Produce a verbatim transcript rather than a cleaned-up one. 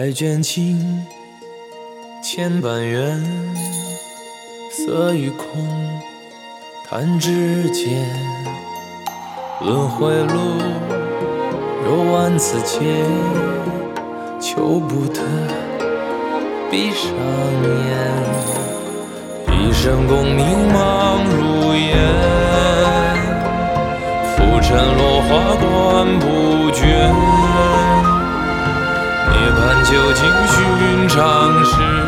再卷情千般缘，色与空弹指间，轮回路有万次劫，求不得闭上眼。一生功名忙如烟，浮沉落花断不绝。涅槃究竟寻常事，